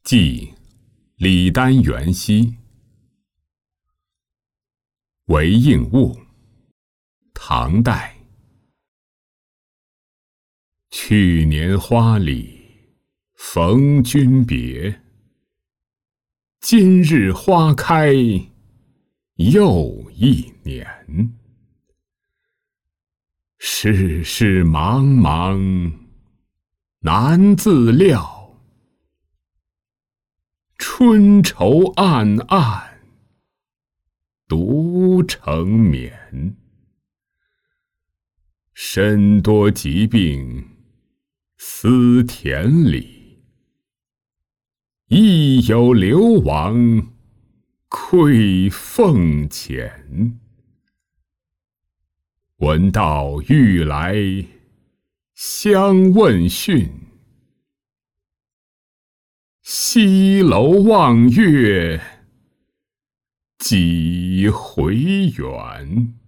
记李丹元夕。韦应物，唐代。去年花里逢君别，今日花开又一年。世事茫茫难自料，春愁暗暗独成眠。身多疾病思田里，亦有流亡愧俸钱。闻道欲来相问讯，西楼望月几回圆。